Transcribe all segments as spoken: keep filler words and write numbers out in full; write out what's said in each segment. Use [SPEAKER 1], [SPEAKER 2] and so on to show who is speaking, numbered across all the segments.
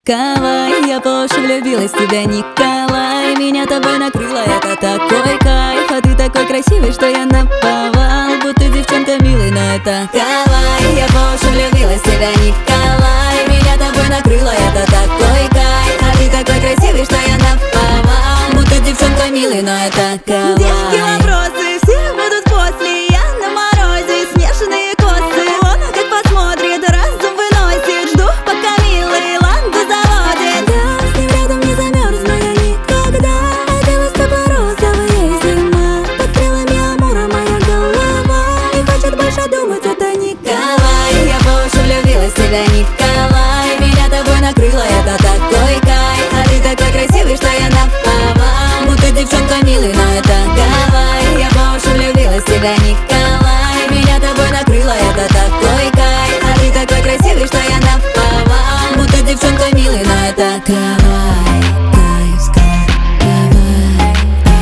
[SPEAKER 1] Кавай, я по уши влюбилась в тебя, Николай. Меня тобой накрыло, это такой кайф. А ты такой красивый, что я наповал, будто девчонка милый, но это Кавай. Я по уши влюбилась в тебя, Николай. Меня тобой накрыло, это такой кайф. А ты такой красивый, что я наповал, будто девчонка милый, но это Кавай.
[SPEAKER 2] Девки, вопросы, все будут после. Я на морозе, снежные косы. Он как посмотрит, разум выносит. Жду, пока милый ланду заводит.
[SPEAKER 1] Я с ним рядом не замерзну я никогда. Оделась тобой розовая зима. Под стрелами Амура моя голова не хочет больше думать, это Николай. Я по уши влюбилась в тебя, Николай. Меня тобой накрыло, это такой кайф. А ты такой красивый, что я наповал, будто девчонка милый, но это Кавай. Я по уши влюбилась в тебя, Николай. Меня тобой накрыло, это такой кайф. А ты такой красивый, что я наповал, будто девчонка милый, но это Кавай. Кайф, кайф, Кавай,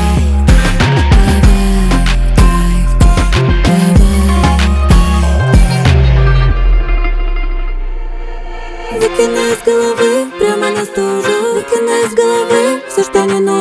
[SPEAKER 1] кайф, Кавай. Выкинай из головы, прямо на стужу. Выкинай из головы все, что не нужно.